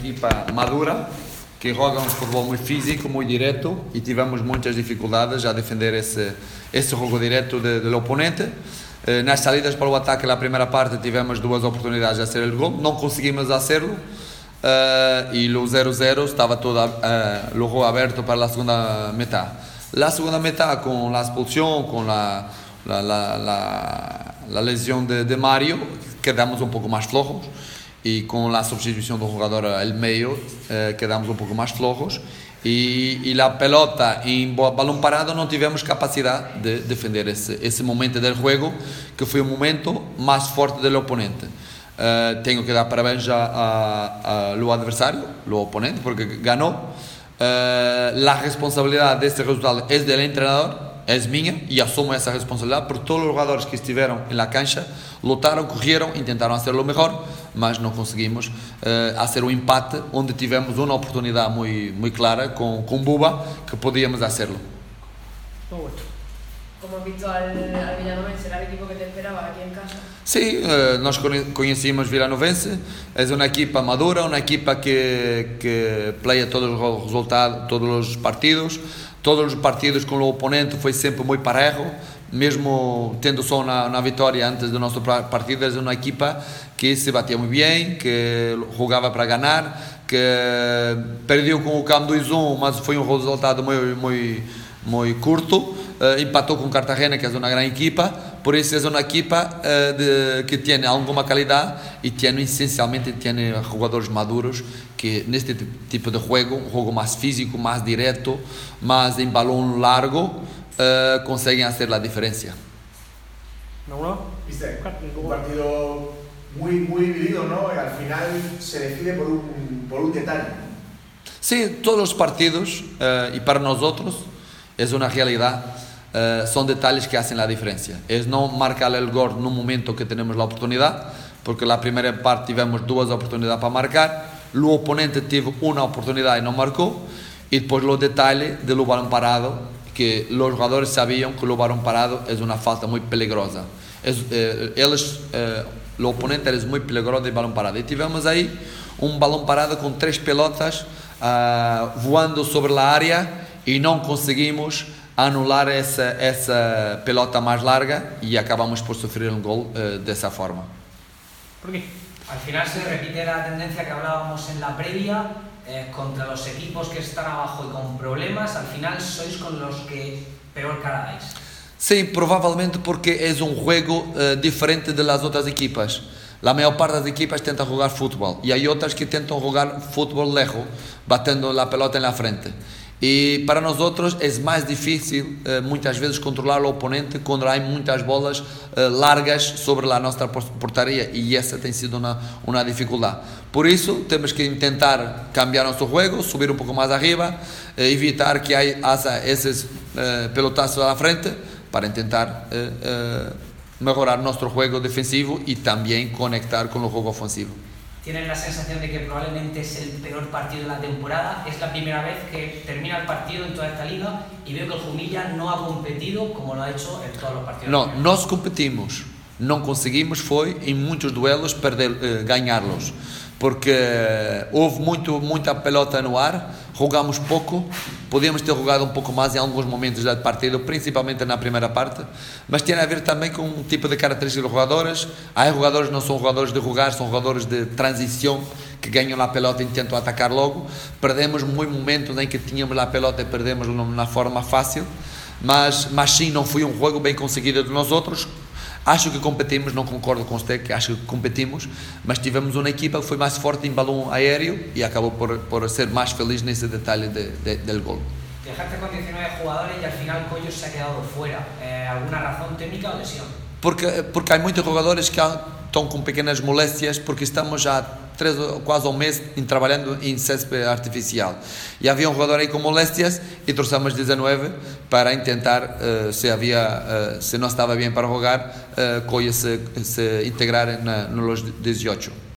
equipa madura, que joga um futebol muito físico, muito direto, e tivemos muitas dificuldades a defender esse jogo direto do oponente. Nas salidas para o ataque, na primeira parte, tivemos duas oportunidades de fazer o gol, não conseguimos fazê-lo, e o 0-0 estava todo o jogo aberto para a segunda metade. La segunda metade, com a expulsão, com a lesão de Mario, quedamos um pouco mais flojos, e com a substituição do jogador al meio, quedamos um pouco mais flojos, e a pelota em balão parado não tivemos capacidade de defender esse momento do jogo, que foi o momento mais forte do oponente. Tenho que dar parabéns ao adversário, ao oponente, porque ganhou. A responsabilidade deste resultado é do treinador, é minha, e assumo essa responsabilidade por todos os jogadores que estiveram na cancha, lutaram, correram, tentaram fazer o melhor, mas não conseguimos fazer um empate, onde tivemos uma oportunidade muito clara com Buba, que podíamos fazê-lo. ¿Cómo has visto al Villanovense? ¿Era el equipo que te esperaba aquí en casa? Sí, nós conhecíamos Villanovense, é uma equipa madura, uma equipa que playa todos os resultados, todos os partidos com o oponente foi sempre muito parejo, mesmo tendo só na vitória antes do nosso partido. É uma equipa que se batia muito bem, que jogava para ganhar, que perdeu com o Camp 2-1, mas foi um resultado muito curto. Empatou com Cartagena, que é uma grande equipa, por isso é uma equipa que tem alguma qualidade e essencialmente tem jogadores maduros que neste tipo de jogo mais físico, mais direto, mais em balão largo, conseguem fazer a diferença. Viste, un partido muy dividido, ¿no? Y al final se decide por un detalle. Sí, todos los partidos, y para nosotros es una realidad, son detalles que hacen la diferencia. Es no marcar el gol en un momento que tenemos la oportunidad, porque la primera parte tivemos duas oportunidades para marcar, el oponente tuvo una oportunidad y no marcó, y después los detalles del balón parado, que los jugadores sabían que el balón parado es una falta muy peligrosa. El oponente es muy peligroso de balón parado. Y tivemos ahí un balón parado con 3 pelotas voando sobre la área y no conseguimos anular essa pelota mais larga e acabamos por sofrer um gol dessa forma. ¿Por qué? Al final se repite la tendencia que hablábamos en la previa, contra los equipos que están abajo y con problemas, al final sois con los que peor cara dais. Sim, provavelmente porque é um jogo diferente das outras equipas. A maior parte das equipas tenta jogar futebol e há outras que tentam jogar futebol lejos, batendo a pelota na frente. E para nós outros é mais difícil muitas vezes controlar o oponente quando há muitas bolas largas sobre a nossa portaria, e essa tem sido uma dificuldade. Por isso temos que tentar cambiar nosso jogo, subir um pouco mais arriba, evitar que haja esses pelotazos à frente para tentar melhorar nosso jogo defensivo e também conectar com o jogo ofensivo. Tienen la sensación de que probablemente es el peor partido de la temporada. Es la primera vez que termina el partido en toda esta liga y veo que el Jumilla no ha competido como lo ha hecho en todos los partidos. Não, nós competimos, não conseguimos foi em muitos duelos ganhá-los, porque houve muita pelota no ar, jogamos pouco, podíamos ter jogado um pouco mais em alguns momentos do partido, principalmente na primeira parte, mas tem a ver também com um tipo de características dos jogadores. Há jogadores que não são jogadores de jogar, são jogadores de transição, que ganham a pelota e tentam atacar logo. Perdemos muitos momentos em que tínhamos a pelota e perdemos na forma fácil, mas sim, não foi um jogo bem conseguido de nós outros. Acho que competimos, não concordo com você, que acho que competimos, mas tivemos uma equipa que foi mais forte em balão aéreo e acabou por ser mais feliz nesse detalhe del gol. Dejaste con 19 jugadores y al final Coello se ha quedado fuera. ¿Alguna razón técnica o lesión? Porque há muitos jogadores que estão com pequenas moléstias, porque estamos já quase um mês trabalhando em césped artificial. E havia um jogador aí com moléstias e trouxemos 19 para tentar, se não estava bem para jogar, Coelho se integrar nos 18.